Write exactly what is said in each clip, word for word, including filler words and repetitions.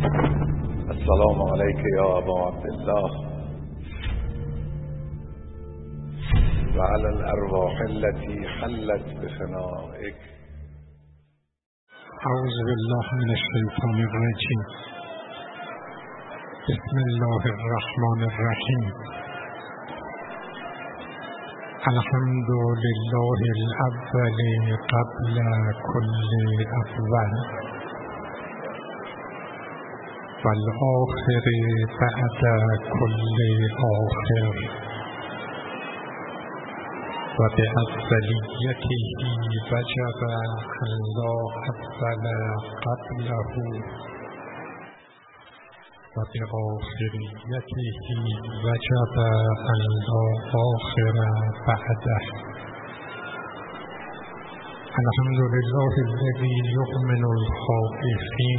السلام عليك يا أبا عبد الله وعلى الأرواح التي حلت بفنائك. أعوذ بالله من الشيطان الرجيم. بسم الله الرحمن الرحيم. الحمد لله الأول قبل كل أول والآخر بعد كل آخر وبأفضليته وجب أن لا أفضل قبله وبآخريته وجب أن لا آخر بعده. الحمد لله الذي يؤمن الخائفين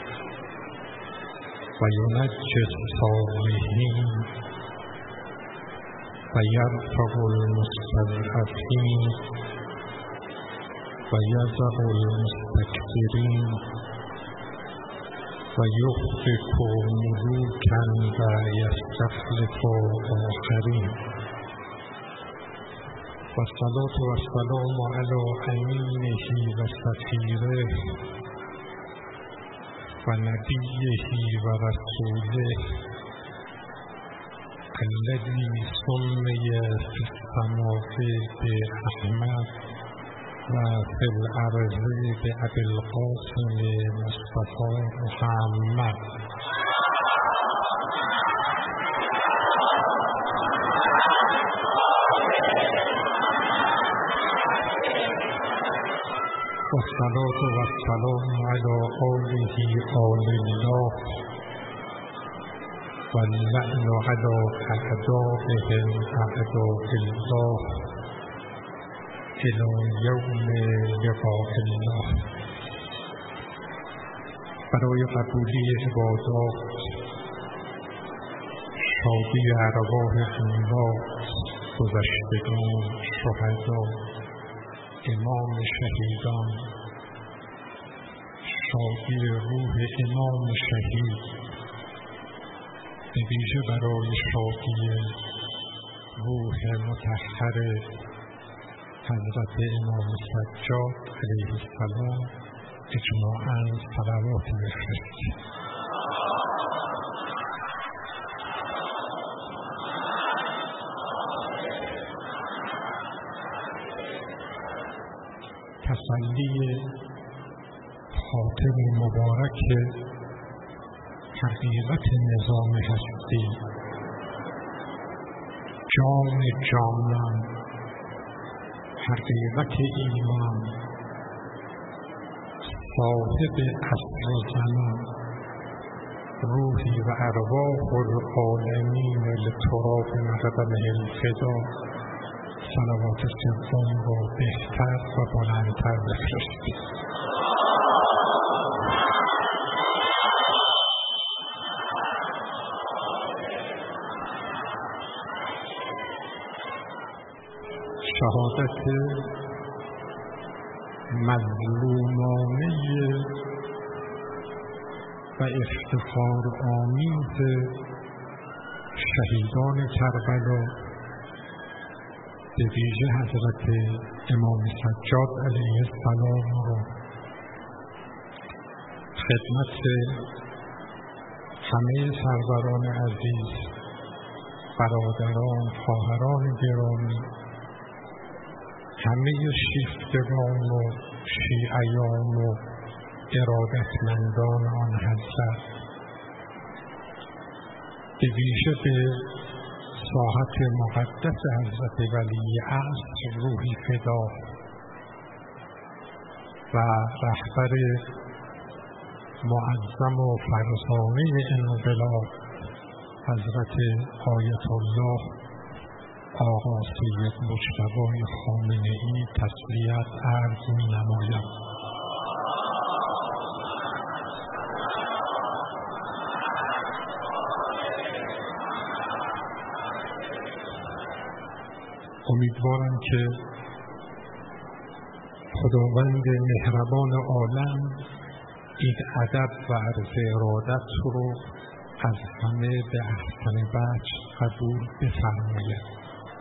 وينجي الصالحين ويرفع المستضعفين ويذر المستكبرين ويخلف ملوكا ويستخلف آخرين. والصلاة والسلام على أمينه وسفيره ونبيه ورسوله الذي سمي في السماء بأحمد وفي الأرض بأبي القاسم مصطفى محمد. والصلاة والسلام على آله آل الله واللعن على أعدائهم أعداء الله إلى يوم لقاء الله. برای قبولی عبادات، شادی ارواح اموات، گذشتگان، شهدا، امام شهیدان، شادی روح امام شهید، به ویژه برای شادی روح مطهر حضرت امام سجاد علیه السلام اجماعاً صلوات بفرستید. تسلی خاطر مبارک حقیقت نظام هستی، جان جانان، حقیقت ایمان، صاحب عصر زمان، روحی و ارواح العالمین لتراب قدمه الفدا، صلوات سوم را بهتر و بلندتر بفرستید. شهادت مظلومانه و افتخار آمیز شهیدان کربلا، به ویژه حضرت امام سجاد علیه السلام را خدمت همه سروران عزیز، برادران، خواهران گرامی، همه شیفتگان و شیعیان و ارادتمندان آن حضرت، به ویژه به ساحت مقدس حضرت ولی عصر روحی فدا و رهبر معظم و فرزانه انقلاب حضرت آیت الله آقا سید مجتبی خامنه‌ای تسلیت عرض می نمایم. امیدوارم که خداوند مهربان عالم این ادب و عرض ارادت رو از همه به احسن وجه قبول بفرماید.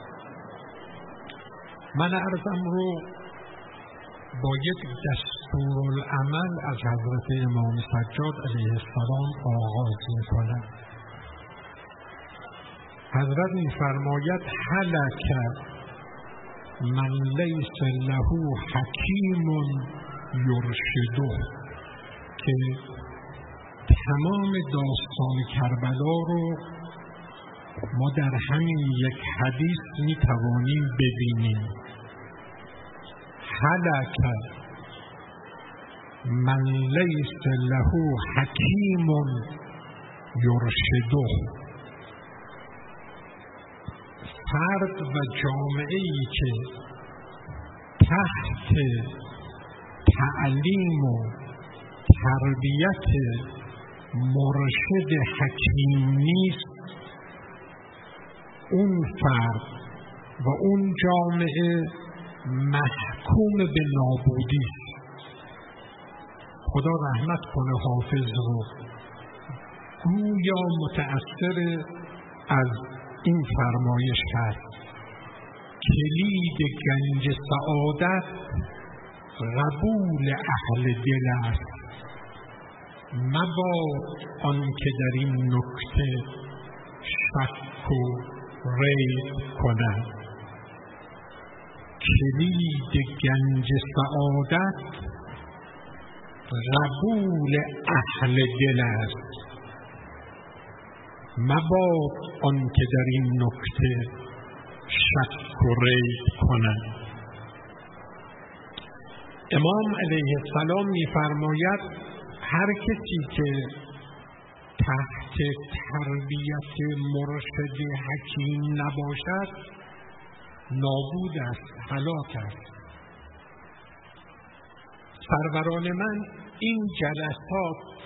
من عرضم رو با یک دستورالعمل از حضرت امام سجاد علیه السلام آغاز می‌کنم. حضرت می‌فرماید هلک من لیس له حکیم یرشده، که تمام داستان کربلا رو ما در همین یک حدیث می‌توانیم ببینیم. هلک من لیس له حکیم یرشده. فرد و جامعه‌ای که تحت تعلیم و تربیت مرشد حکیم نیست، اون فرد و اون جامعه محکوم به نابودی است. خدا رحمت کنه حافظ رو، گویا متأثر از این فرمایش هست: کلید گنج سعادت قبول اهل دل است، مباد آن که در این نکته شک و ریب کند. کلید گنج سعادت قبول اهل دل است، مباد آن که در این نکته شک و ریب کند. امام علیه السلام می‌فرماید هر کسی که تحت تربیت مرشد حکیم نباشد نابود است، هلاک است. سروران من، این جلسات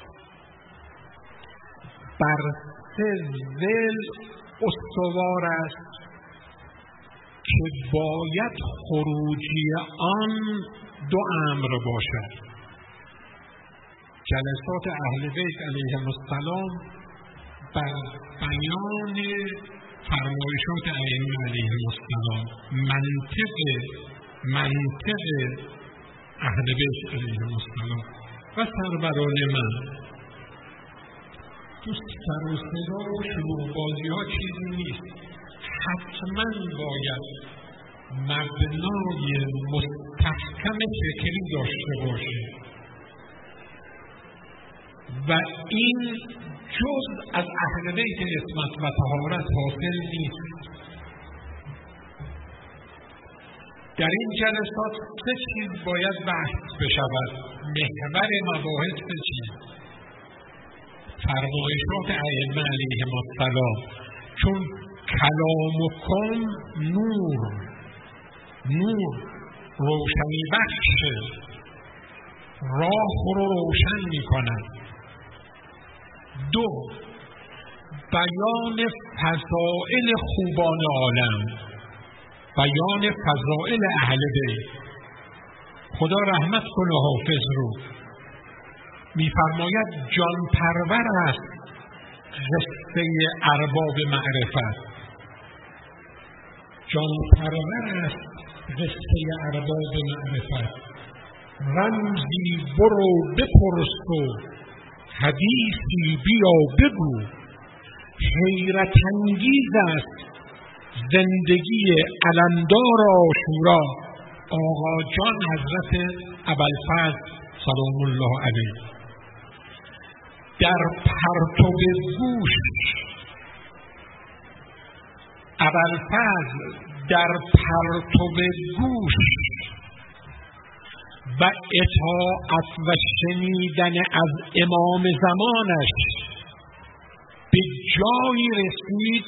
بر سه ذیل استوار است که باید خروجی آن دو امر باشد. جلسات اهل بیت علیهم السلام بر بیان فرمایشات ائمه علیهم السلام، منطق منطق اهل بیت علیهم السلام و سروران من. تو سر و صدا و شلوغ بازی ها چیزی نیست، حتما باید مبنای مستحکم فکری داشته باشه و این جز از اهل بیت عصمت و طهارت حاصل نیست. در این جلسات سه چیز باید بحث بشود. محور مباحث سه چیز: فرمایشات ائمه علیهم السلام، چون کلامکم نور، نور روشنی بخش، راه رو روشن می کند. دو، بیان فضائل خوبان عالم، بیان فضائل اهل بیت. خدا رحمت کنه حافظ رو، می‌فرماید جان پرور است قصه ارباب معرفت. جان پرور است قصه ارباب معرفت. رمزی برو بپرس و حدیثی بیا بگو، حیرت انگیز است زندگی علمدار عاشورا. آقا جان حضرت ابوالفضل سلام الله علیه در پرتو گوش، ابوالفضل در پرتو گوش و اطاعت و شنیدن از امام زمانش به جایی رسید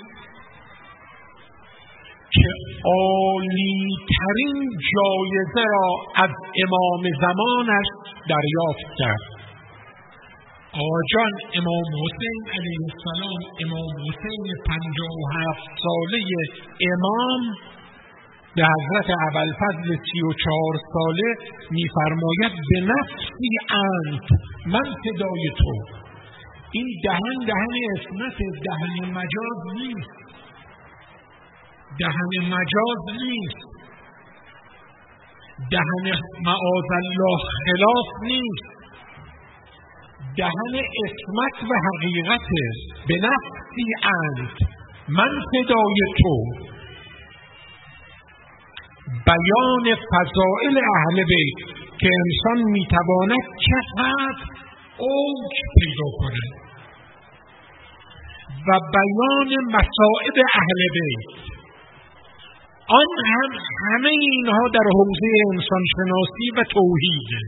که عالی ترین جایزه را از امام زمانش دریافت کرد. آقا جان امام حسین علیه السلام، امام حسین پنجاه و هفت ساله امام، به حضرت ابوالفضل سی و چهار ساله میفرماید به نفسی انت، من فدای تو. این دهن دهن اسمت، دهن مجاز نیست، دهن مجاز نیست، دهن معاذالله خلاف نیست، دهن اسمت و حقیقته. به نفسی انت، من فدای تو. بیان فضائل اهل بیت که انسان میتواند چقدر اوج پیدا کنه و بیان مصائب اهل بیت، آن هم همه اینها در حوزه انسان شناسی و توحیده.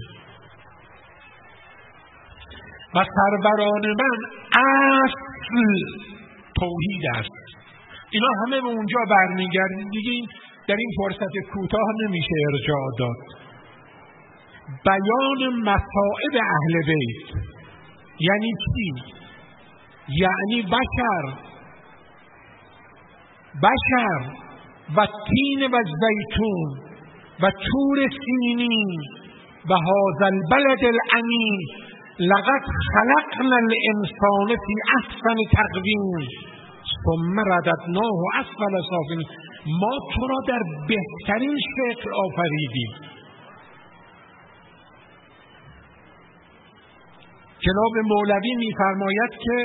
و سروران من اصل توحید است. اینا همه به اونجا برمیگردید دیگه، در این فرصت کوتاه نمیشه ارجاع داد. بیان مصائب اهل بیت یعنی چی؟ یعنی بشر بشر و تین و زیتون و تور سینین و هذا البلد الامین لقد خلقنا الانسان فی احسن تقویم ثم رددناه اسفل سافلین. ما تو را در بهترین شکل آفریدیم. جناب مولوی می‌فرماید که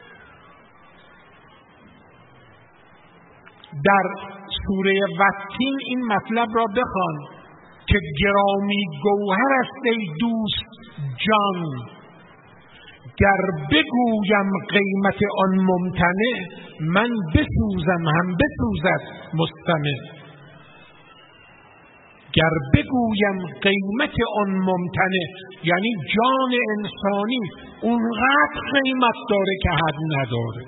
در سوره والتین این مطلب را بخوان که گرامی گوهر است ای دوست جان، گر بگویم قیمت آن ممتنع، من بسوزم هم بسوزد مستمع. گر بگویم قیمت آن ممتنع یعنی جان انسانی اونقدر قیمت داره که حد نداره.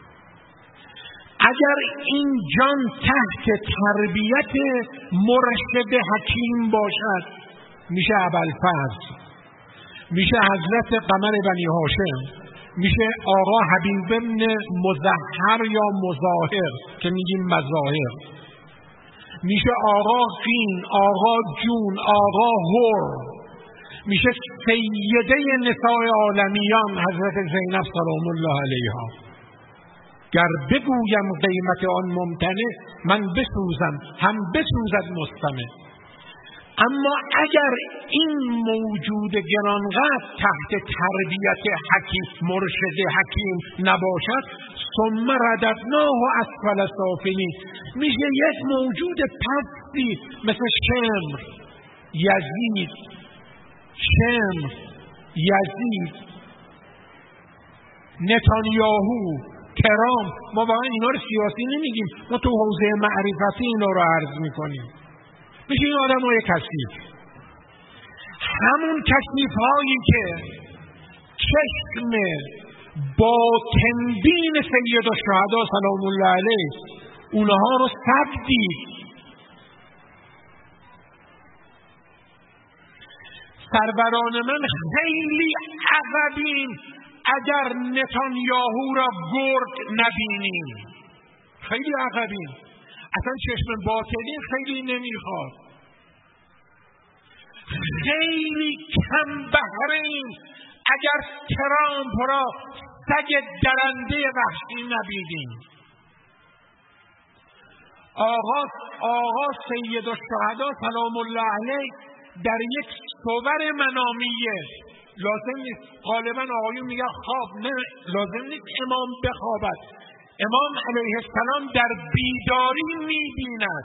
اگر این جان تحت تربیت مرشد حکیم باشد میشه ابوالفضل، میشه حضرت قمر بنی هاشم، میشه آقا حبیب ابن مظهر یا مظاهر که میگیم مظاهر، میشه آقا قین، آقا جون، آقا هور، میشه سیده نساء عالمیان حضرت زینب سلام الله علیها. گر بگویم قیمت آن ممتنع، من بسوزم هم بسوزد مستمع. اما اگر این موجود گرانقدر تحت تربیت حکیم مرشد حکیم نباشد، ثم رددناه اسفل سافلین، میشه یک موجود پستی مثل شمر، یزید، شمر، یزید، نتانیاهو، ترامپ. ما واقعا اینا رو سیاسی نمیگیم، ما تو حوزه معرفتی اینا رو عرض میکنیم. میشه این آدم های کثیف، همون کثیف هایی که چشم باطنبین سید الشهدا سلام الله علیه اونها رو سد دید. سروران من خیلی عقبیم اگر نتانیاهو را گرگ نبینیم، خیلی عقبیم. اصلا چشم باطنی خیلی نمیخواد، خیلی کم بهره‌ایم اگر ترامپ را سگ درنده وحشی نبینیم. آقا آقا سید الشهدا سلام الله علیه در یک صور منامیه، لازم نیست غالبا آقایون میگن خواب، نه لازم نیست امام بخوابد، امام علیه السلام در بیداری میبیند.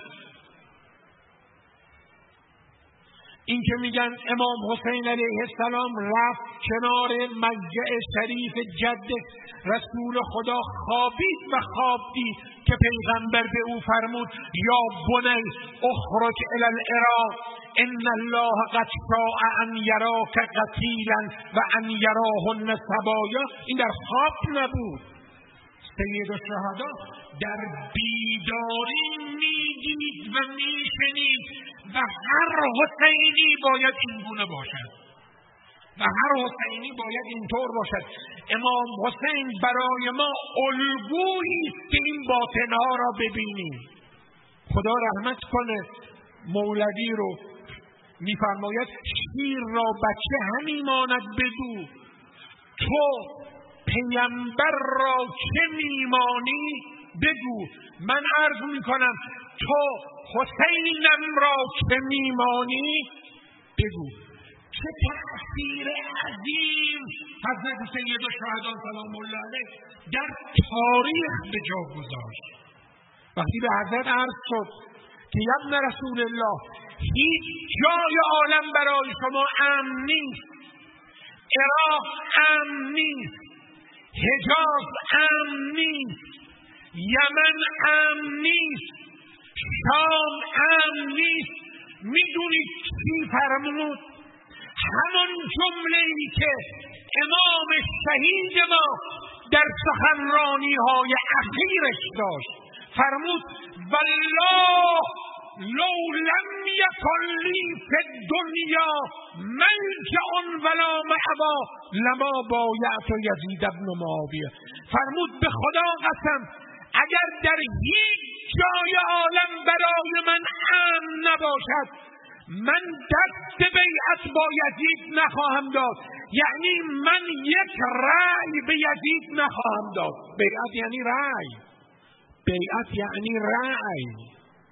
این که میگن امام حسین علیه السلام رفت کنار مضجع شریف جد رسول خدا خوابید و خواب دید که پیغمبر به او فرمود یا بنی اخرج الی العراق ان الله قد شاء ان یراک قتیلا و ان یراهن سبایا. این در خواب نبود. سید الشهدا در بیداری میدید و میشنید و هر حسینی باید این گونه باشد و هر حسینی باید اینطور باشد. امام حسین برای ما الگویی است که این باطنها را ببینیم. خدا رحمت کنه مولوی رو، میفرماید شیر را بچه همی ماند بدو، تو پیامبر را چه میمانی بگو. من عرض میکنم تو حسینم را چه میمانی بگو. چه تأثیر عظیم حضرت سیدالشهدا سلام الله علیه در تاریخ به جا گذاشت. وقتی به حضرت عرض شد که یا ابن رسول الله هیچ جای عالم برای شما امن نیست، عراق امن نیست، حجاز امن نیست، یمن امن نیست، شام امن نیست، میدونید چی فرمود؟ همون جمله‌ای که امام شهید ما در سخنرانی های اخیرش داشت، فرمود والله لو لم یکن لی فی الدنیا ملجأ ولا مأوی لما بایعت یزید بن معاویه. فرمود به خدا قسم اگر در هیچ جای عالم برای من امن نباشد، من دست بیعت با یزید نخواهم داد. یعنی من یک رأی به یزید نخواهم داد. بیعت یعنی رأی، بیعت یعنی رأی.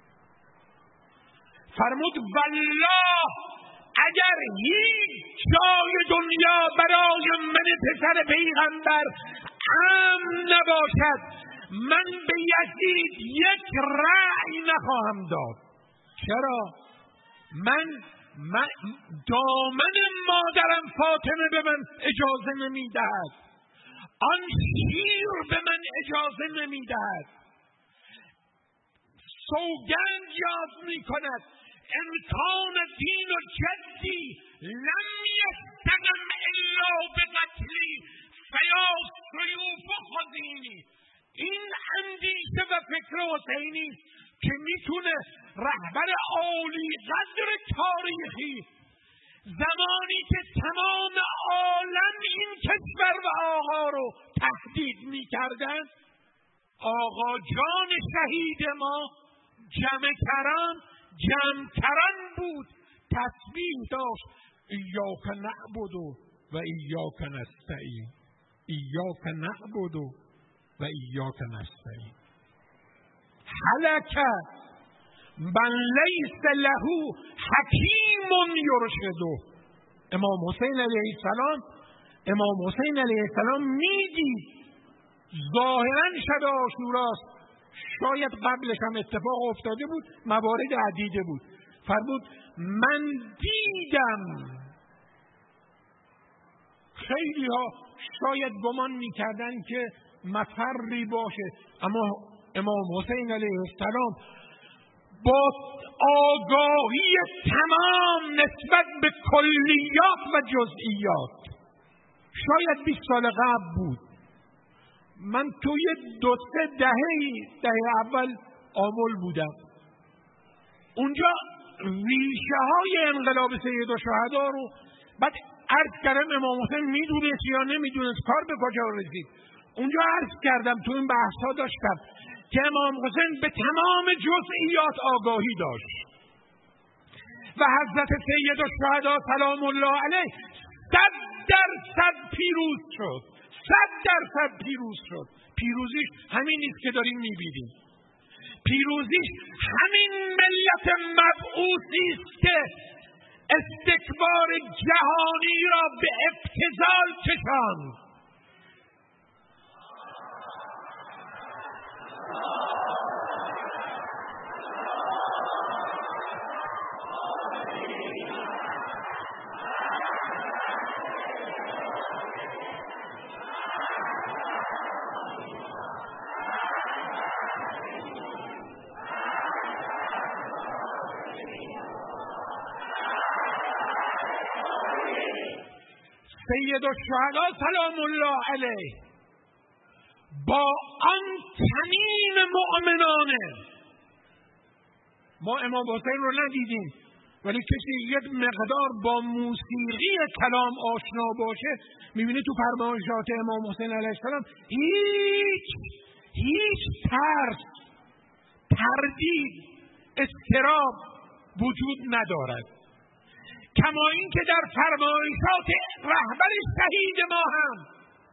فرمود والله اگر هیچ جای دنیا برای من پسر پیغمبر امن نباشد، من به یزید یک رأی نخواهم داد. چرا؟ من, من دامن مادرم فاطمه به من اجازه نمیدهد، آن شیر به من اجازه نمیدهد. سوگند یاد میکند امکان دین و جدی لم یستقم الا بقتلی فیا سیوف خزینی. این اندیشه و فکر حسینی که میتونه رهبر عالی قدر تاریخی، زمانی که تمام عالم این کشور و آقا رو تهدید میکردن، آقا جان شهید ما جمع کران جمع کران بود، تسبیح داشت ایاک نعبد و ایاک نستعین، ایاک نعبد و ایاک نستعین. هلک من لیس له حکیم یرشده. امام حسین علیه السلام امام حسین علیه السلام میدید ظاهرا شب عاشوراست، شاید قبلش هم اتفاق افتاده بود، موارد عدیده بود. فرمود من دیدم. خیلی ها شاید گمان میکردن که مفری باشه، اما امام حسین علیه السلام با آگاهی تمام نسبت به کلیات و جزئیات، شاید بیست سال قبل بود، من توی دو سه دهه دهه اول آمل بودم، اونجا ریشه های انقلاب سیدالشهدا رو بعد عرض کردم امام حسین میدونست یا نمیدونست، کار به کجا رسید. اونجا عرض کردم، تو این بحث ها داشتم که امام حسین به تمام جزئیات آگاهی داشت و حضرت سیدالشهدا سلام الله علیه صد درصد پیروز شد، صد درصد پیروز شد. پیروزیش همین نیست که داریم میبینیم، پیروزیش همین ملت مبعوثی است که استکبار جهانی را به ابتذال کشاند. سیدالشهدا سلام الله علیه با آن تمیم مؤمنانه، ما امام حسین رو ندیدیم ولی کسی یک مقدار با موسیقی کلام آشنا باشه میبینه تو فرمایشات امام حسین علیه السلام هیچ هیچ ترس، تردید، اضطراب وجود ندارد. کما اینکه در فرمایشات رهبر شهید ما هم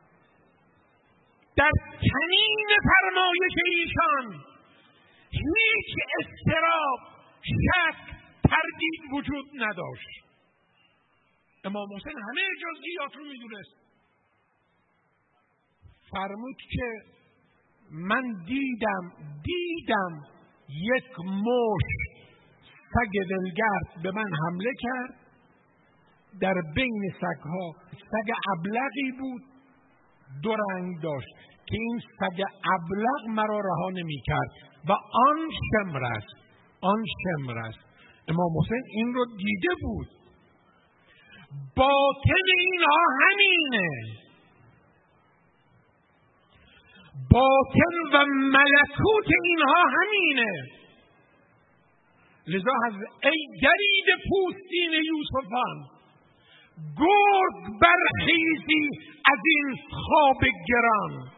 در چنین فرمایش ایشان هیچ اضطراب، شک، تردید وجود نداشت. امام حسین همه جزئیات رو میدونست. فرمود که من دیدم دیدم یک مشت سگ ولگرد به من حمله کرد. در بین سگها سگ ابلقی بود، دو رنگ داشت که این سگ ابلق مرا رها نمی کرد و آن شمر است، آن شمر است. امام حسین این رو دیده بود. باطن اینها همینه، باطن و ملکوت اینها همینه. لذا از ای درید پوستین یوسفان، گرگ برخیزی از این خواب گران.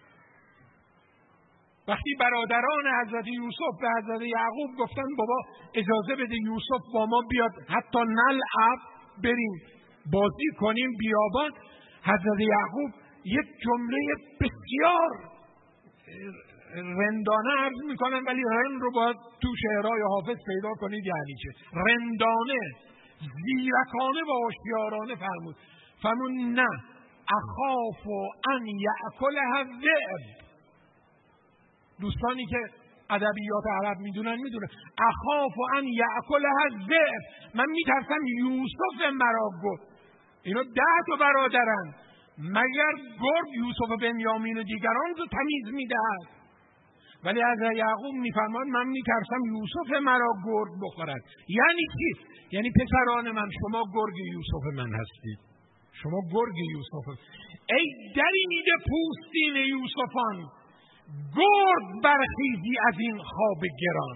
وقتی برادران حضرت یوسف به حضرت یعقوب گفتن بابا اجازه بده یوسف با ما بیاد حتی نلعب، بریم بازی کنیم بیابان، حضرت یعقوب یک جمله بسیار رندانه عرض میکنن، ولی رند رو باید تو شعرهای حافظ پیدا کنید. یعنی چه؟ رندانه، زیرکانه و هوشیارانه فرمود. فرمود نه اخاف ان یأکلها الذئب. دوستانی که ادبیات عرب میدونن میدونن اخاف ان یأکلها الذئب، من میترسم یوسف مرا گفت. اینا ده تا برادرن، مگر گرگ یوسف و بنیامین و دیگران رو تمیز میدهد؟ ولی از یعقوب میفرماد من میترسم یوسف مرا گرگ بخورد. یعنی چی؟ یعنی پسران من شما گرگ یوسف من هستید، شما گرگ یوسف. ای درید پوستین یوسفان، گرگ برخیزی از این خواب گران.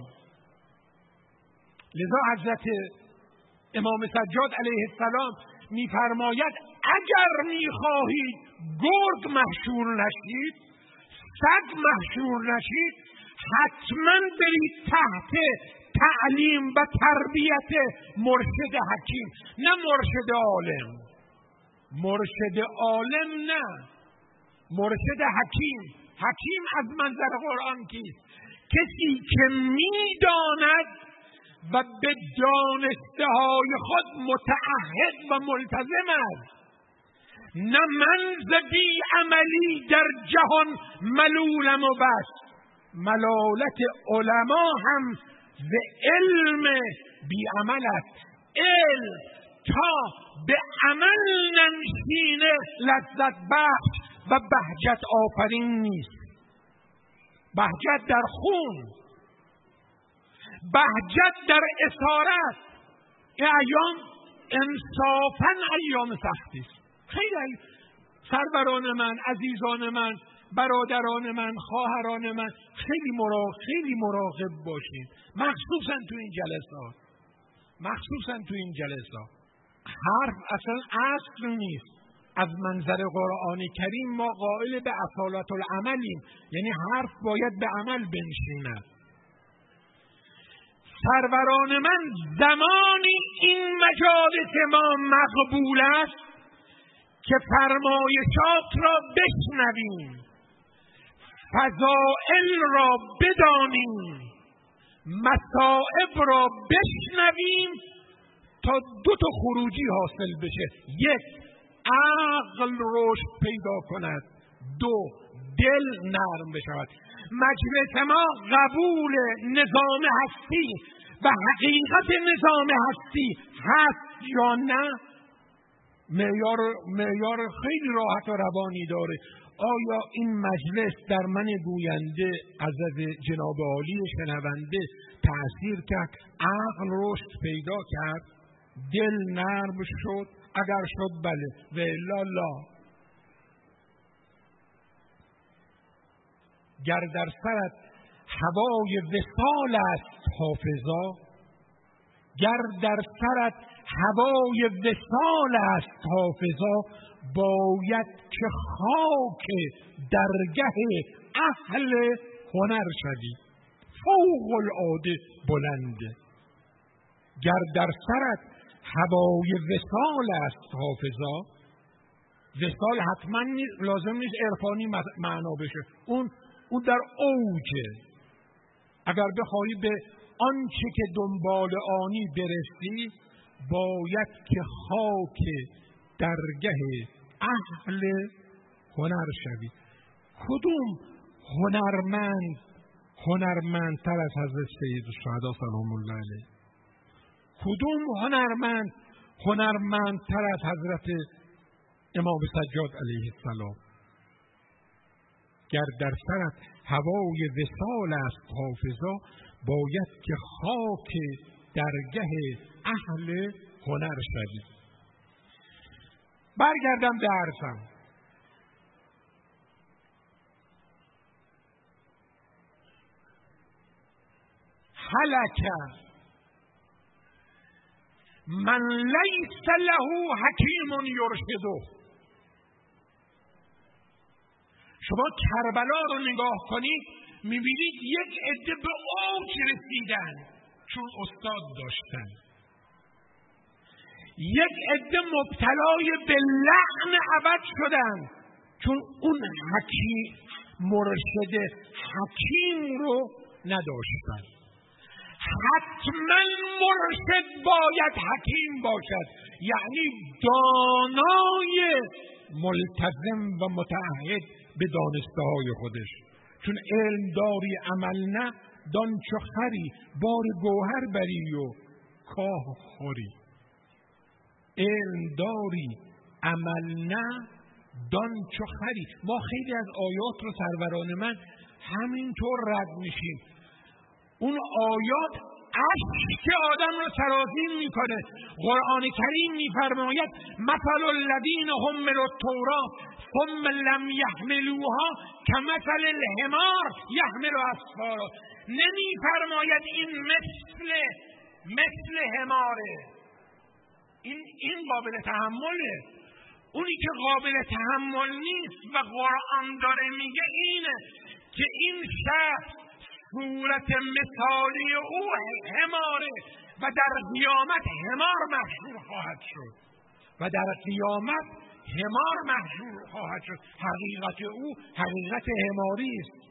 لذا حضرت امام سجاد علیه السلام میفرماید اگر میخواهید گرگ محشور نشید، سگ محشور نشید، حتما برید تحت تعلیم و تربیت مرشد حکیم، نه مرشد عالم. مرشد عالم نه، مرشد حکیم. حکیم از منظر قرآن کیست؟ کسی که میداند و به دانسته های خود متعهد و ملتزم است. نه من ز بی عملی در جهان ملولم و بس، ملالت علما هم ز علم بی عمل است. علم تا به عمل ننشینه لذت بخش و بهجت آفرین نیست. بهجت در خون، بهجت در اسارت. این ایام انصافاً ایام سختی است. خیلی سروران من، عزیزان من، برادران من، خواهران من، خیلی مراقب خیلی مراقب باشین، مخصوصا تو این جلسات، مخصوصا تو این جلسات. حرف اصلا اصل نیست. از منظر قرآن کریم ما قائل به اصالت العملیم، یعنی حرف باید به عمل بنشیند. سروران من، زمانی این مجالس ما مقبول است که فرمایشات را بشنویم، فضائل را بدانیم، مصائب را بشنویم تا دو تا خروجی حاصل بشه. یک، عقل رشد پیدا کند. دو، دل نرم بشود. مجلس ما قبول نظام هستی و حقیقت نظام هستی هست یا نه؟ معیار معیار خیلی راحت و روانی داره. آیا این مجلس در من گوینده از جناب عالی شنونده تأثیر کرد؟ عقل رشد پیدا کرد؟ دل نرم شد؟ اگر شد بله، و الا لا. گر در سرت هوای وصال است حافظا، گر در سرت هوای وصال است حافظا، باید که خاک درگه اهل هنر شوی. فوق العاده بلنده. گر در سرت هوای وصال است حافظا، وصال حتما لازم نیست عرفانی معنا بشه، اون اون در اوجه. اگر بخوایی به آنچه که دنبال آنی برسی، باید که خاک درگه اهل هنر شوی. کدوم هنرمند هنرمندتر از حضرت سید الشهدا سلام الله علیه؟ کدوم هنرمند هنرمندتر از حضرت امام سجاد علیه السلام؟ گر در سرت هوای وصال است حافظا، باید که خاک درگه اهل هنر شوی. برگردم به عرضم. هلک من لیس له حکیم یرشده. شما کربلا رو نگاه کنید، میبینید یک عده به اوج رسیدن چون استاد داشتن، یک عده مبتلای به لعن ابد شدن چون اون حکیم مرشد حکیم رو نداشتن. حتما مرشد باید حکیم باشد، یعنی دانای ملتزم و متعهد به دانسته های خودش. چون علم داری عمل نه، دان چو خری بار گوهر بری و کاه خوری. علم داری عمل نه، دان چو خری. ما خیلی از آیات رو سروران من همینطور رد میشیم. اون آیات اشک آدم رو سرازیر میکنه. قرآن کریم میفرماید مثل الذین حملوا التوراة ثم لم یحملوها کمثل الحمار یحمل اسفارا. نمیفرماید این مثل مثل حماره، این این قابل تحمله. اونی که قابل تحمل نیست و قرآن داره میگه اینه که این شخص صورت مثالی او حماره و در قیامت حمار محشور خواهد شد و در قیامت حمار محشور خواهد شد. حقیقت او حقیقت حماری است.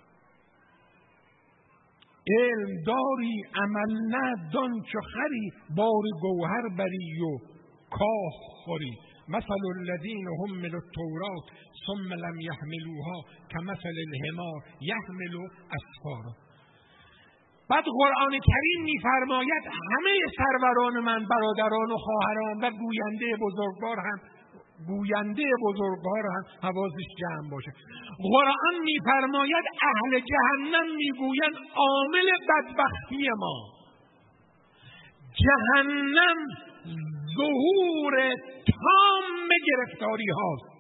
علم داری عمل نه، دان چو خری بار گوهر بری و کاه خوری. مثل الذین حملوا التوراة ثم لم یحملوها کمثل الحمار یحمل اسفارا. بعد قرآن کریم میفرماید همه سروران من، برادران و خواهران و گوینده بزرگوار هم گوینده بزرگوار هم حواسش جمع باشه. قرآن میفرماید اهل جهنم میگویند عامل بدبختی ما جهنم ظهور تام گرفتاری هاست.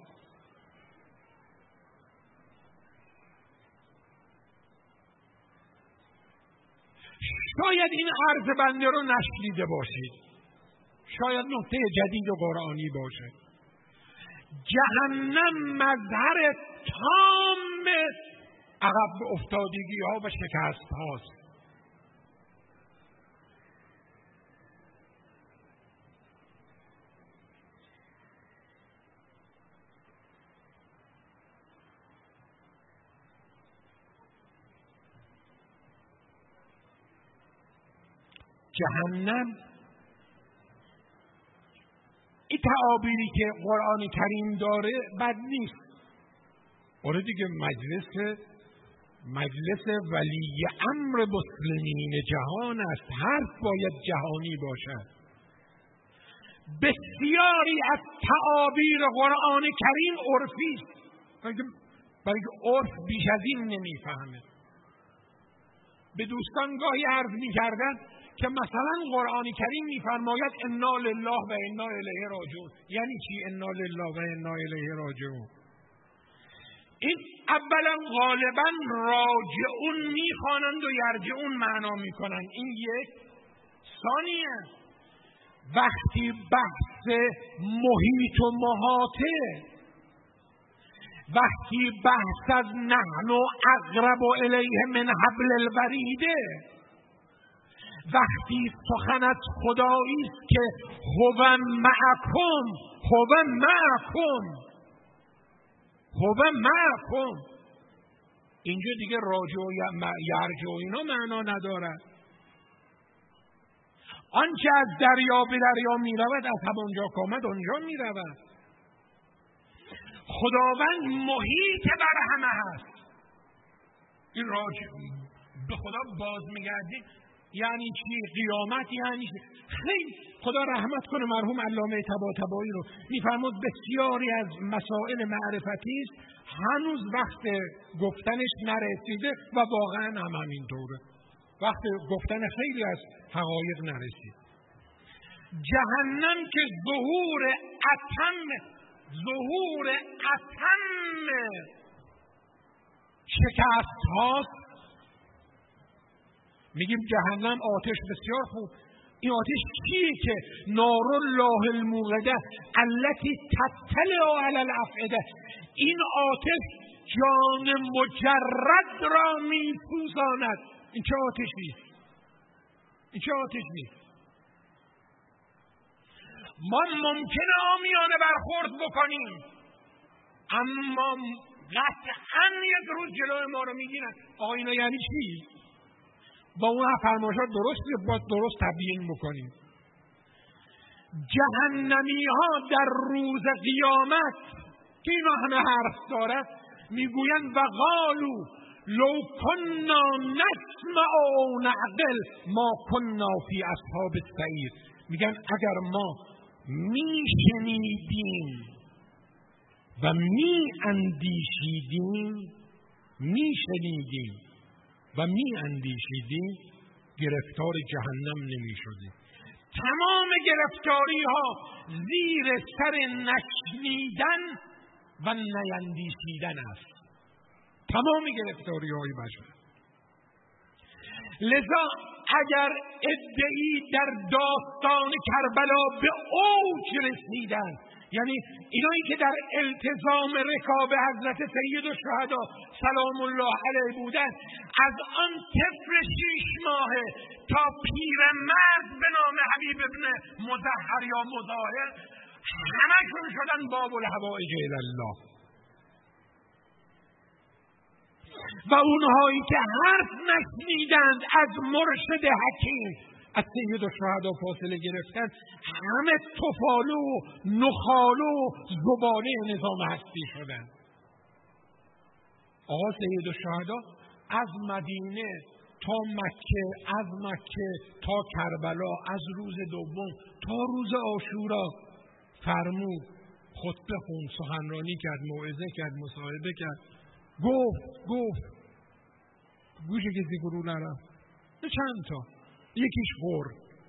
شاید این عرض بنده رو نشنیده باشید، شاید نکته جدید و قرآنی باشه. جهنم مظهر تام عقب افتادگی ها و شکست هاست. جهنم، این تعابیری که قرآن کریم داره بد نیست. آره دیگه، مجلس مجلس ولی امر مسلمین جهان است، حرف باید جهانی باشد. بسیاری از تعابیر قرآن کریم عرفی است، برای عرف بیش از این نمیفهمه. به دوستان گاهی عرض می‌کردن که مثلا قرآن کریم میفرماید انا لله و انا الیه راجعون. یعنی چی انا لله و انا الیه راجعون؟ این اولا غالبا راجعون میخوانند و یرجعون معنا میکنند، این یک. ثانیا وقتی بحث محیط و محاطه وقتی بحث از نحن اقرب الیه من حبل الوریده، وقتی سخن از خدایی است که هو معکم هو معکم هو معکم، اینجا دیگه راجع و یرجع و اینا معنا ندارد. آنچه از دریا به دریا می رود از همانجا که آمد آنجا می رود. خداوند محیط بر همه هست. این راجع به خدا باز میگردید یعنی چی؟ قیامت یعنی چی؟ خیلی خدا رحمت کنه مرحوم علامه طباطبایی رو، میفرمود بسیاری از مسائل معرفتی است هنوز وقت گفتنش نرسیده و واقعا هم همینطوره، وقت گفتن خیلی از حقایق نرسید. جهنم که ظهور اتم ظهور اتم شکست هاست. میگیم جهنم آتش بسیار خوب. این آتش چیه که نار الله الموقده التي تطلع علی الافئده، این آتش جان مجرد را میسوزاند. این چه آتشی؟ این چه آتشی؟ ما ممکنه عامیانه برخورد بکنیم اما قطعا یک روز جلوی ما رو میگیرن. آقا اینا یعنی چی؟ با اون فرمایشات درست باید درست تبیین بکنیم. جهنمی ها در روز قیامت که اینا همه حرف دارد میگویند و قالوا لو كنا نسمع او نعقل ما كنا فی اصحاب السعیر. میگن اگر ما میشنیدیم و میاندیشیدیم میشنیدیم و میاندیشیدیم گرفتار جهنم نمیشدیم. تمام گرفتاری ها زیر سر نشنیدن و نیندیشیدن است. تمام گرفتاری های بشر. لذا اگر ادعی در داستان کربلا به اوج رسیدن، یعنی اینایی که در التزام رکاب حضرت سید الشهدا سلام الله علیه بودن، از آن طفل شیش ماهه تا پیرمرد به نام حبیب ابن مظهر یا مظاهر همشون شدن باب الحوائج الی الله. و اونهایی که حرف نشنیدند از مرشد حکیم از سید الشهدا فاصله گرفتن، همه تفالو و نخالو و زباله نظام هستی شدن. آقا سید الشهدا از مدینه تا مکه، از مکه تا کربلا، از روز دوم تا روز عاشورا فرمود، خطبه خوند، سخنرانی کرد، موعظه کرد، مصاحبه کرد، گفت گفت گوش کسی فرو نرفت. چند تا یکیش خور.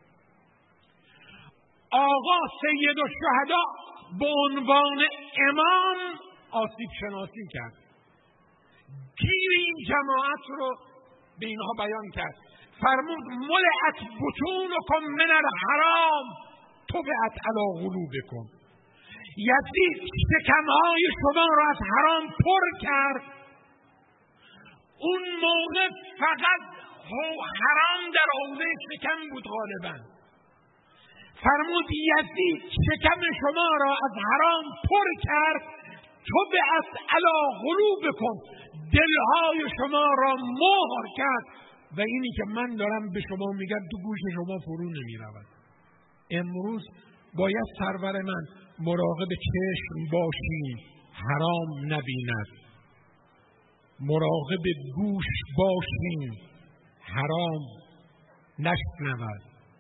آقا سید الشهدا به عنوان امام آسیب شناسی کرد، گیر این جماعت رو به اینها بیان کرد. فرمود ملئت بطونکم من الحرام طبعت علی قلوبکم. یزید شکمهای شما را از حرام پر کرد. اون موقع فقط حرام در حوزه شکم بود غالبا. فرمود یزید شکم شما را از حرام پر کرد، طبعت علی قلوبکم، دلهای شما را مهر کرد و اینی که من دارم به شما میگم تو گوش شما فرو نمی رود. امروز باید سرور من مراقب چشم باشیم حرام نبیند، مراقب گوش باشیم حرام نشنود،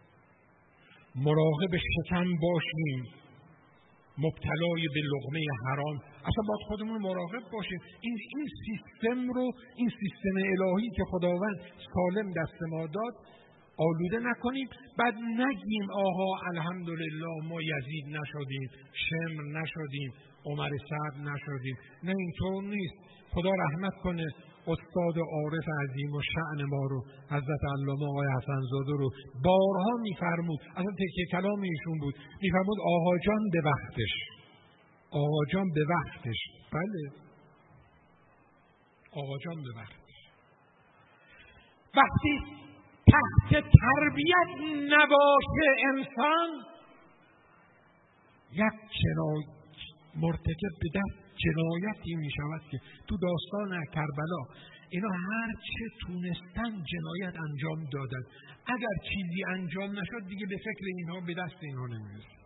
مراقب شکم باشیم مبتلای به لقمه حرام. اصلا باید خودمون مراقب باشیم. این این سیستم رو، این سیستم الهی که خداوند سالم دست ما داد آلوده نکنیم. بعد نگیم آها الحمدلله ما یزید نشدیم، شمر نشدیم، عمر سعد نشدیم. نه اینطور نیست. خدا رحمت کنه استاد عارف عظیم و شأن ما رو، حضرت علامه آقای حسن زاده رو بارها میفرمود، اصلا تکیه کلام ایشون بود، میفرمود آقا جان به وقتش، آقا جان به وقتش. بله آقا جان ببرد. وقتی تحت تربیت نباشه انسان، یک جنایت مرتکب به دست جنایتی می شود که تو داستان کربلا اینا هر چه تونستن جنایت انجام دادن. اگر چیزی انجام نشد دیگه به فکر اینها به دست اینها نمیرسه.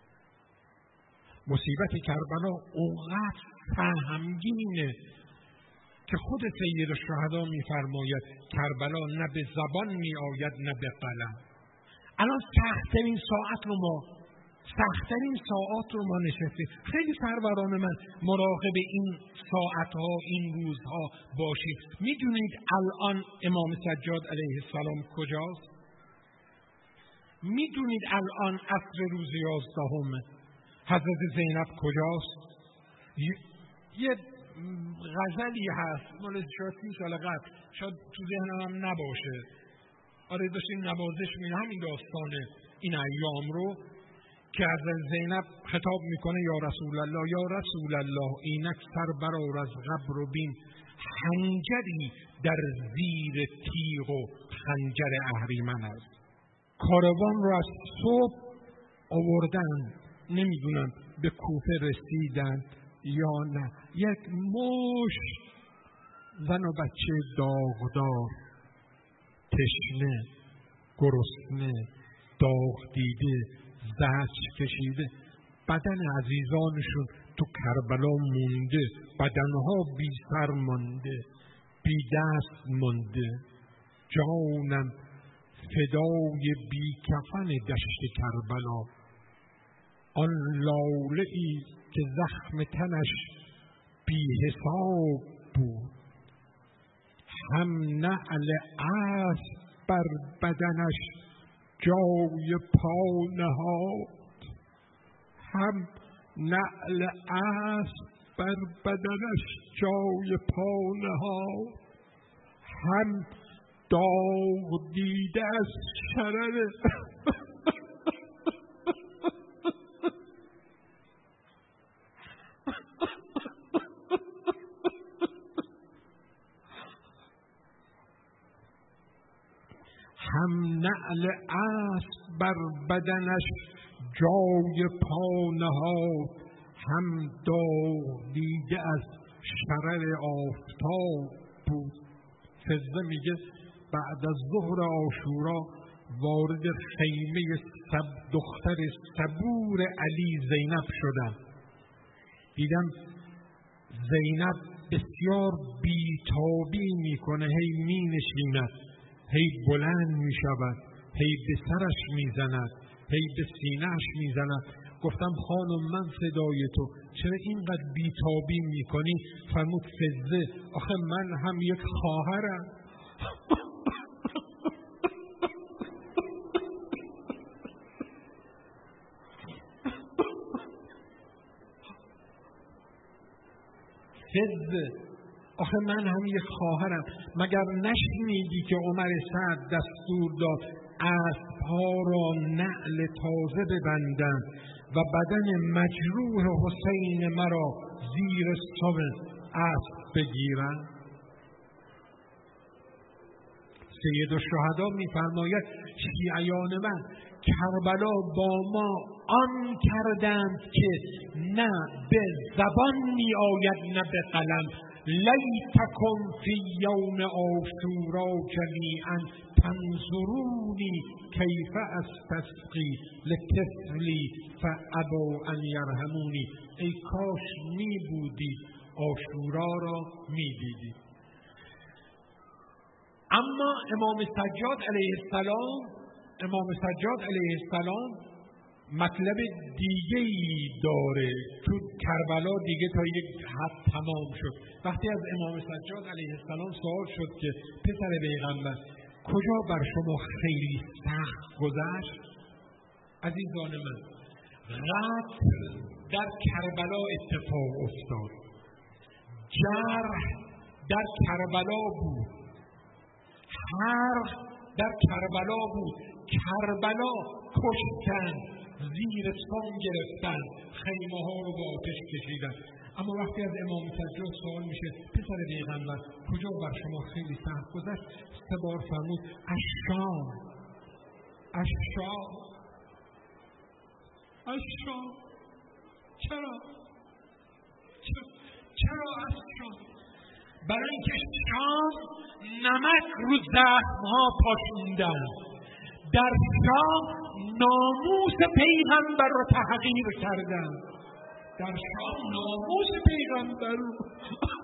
مصیبت کربلا اونقدر سهمگینه که خود سید الشهدا میفرماید کربلا نه به زبان می آید نه به قلم. الان سخت‌ترین ساعت رو ما سخت‌ترین ساعت رو ما نشستیم. خیلی سروران من مراقب این ساعتها این روزها باشید. میدونید الان امام سجاد علیه السلام کجاست؟ میدونید الان عصر روز یازدهم حضرت زینب کجاست؟ یه غزلی هست مال شاید سی سال قبل، شاید تو ذهنم هم نباشه. آره داشتیم نوازش می همین داستانه این ایام رو که حضرت زینب خطاب میکنه یا رسول الله یا رسول الله اینک سر برآر از قبر و بین خنجری در زیر تیغ و خنجر اهریمن است. کاروان رو از صبح آوردن، نمیدونم به کوفه رسیدن یا نه. یک مش زن و بچه داغدار، تشنه، گرسنه، داغ دیده، زجر کشیده، بدن عزیزانشون تو کربلا مونده، بدنها بی سر مانده، بی دست مانده. جانم فدای بی کفن دشت کربلا، آن لاله ای که زخم تنش بی حساب بود، هم نعل اسب بر بدنش جای پا نهاد، هم نعل اسب بر بدنش جای پا نهاد، هم داغ دیده از شرر هم نعل اسب بر بدنش جای پا نهاد، هم داغ دیده از شرر آفتاب بود. فضه میگه بعد از ظهر عاشورا وارد خیمه سب دختر صبور علی زینب شدم. دیدم زینب بسیار بیتابی میکنه، هی می نشیند، هی بلند می شود، هی به سرش می زند، هی به سینهش می زند. گفتم خانم من فدای تو، چرا اینقدر بیتابی می کنی؟ فرمود فضه آخه من هم یک خواهرم. فضه آخه من هم یک خواهرم. مگر نشنیدی که عمر سعد دستور داد اسب‌ها را نعل تازه ببندند و بدن مجروح حسین مرا زیر سم اسب بگیرند؟ سید الشهدا می‌فرماید شیعیان من کربلا با ما آن کردند که نه به زبان می آید نه به قلم. لیتکم فی یوم عاشورا جمیعا تنظرونی کیف استسقی لطفلی فابوا ان یرحمونی. ای کاش می بودید عاشورا را می دیدید. اما امام سجاد علیه السلام امام سجاد علیه السلام مطلب دیگه ای داره. تو کربلا دیگه تا یک حد تمام شد. وقتی از امام سجاد علیه السلام سوال شد که پسر پیغمبر کجا بر شما خیلی سخت گذشت؟ عزیزان من، قتل در کربلا اتفاق افتاد، جرح در کربلا بود، حرق در کربلا بود. کربلا کشتن، زیر سام گرفتن، خیمه ها رو با آتش کشیدن. اما وقتی از امام سجاد سوال میشه پسر پیغمبر کجا بر شما خیلی سخت گذشت، سه بار فرمود الشام الشام الشام. چرا؟ چرا الشام؟ برای اینکه شام نمک رو زخم‌ها پاشوندن، در شام ناموس پیغمبر رو تحقیر کردن، در شام ناموس پیغمبر رو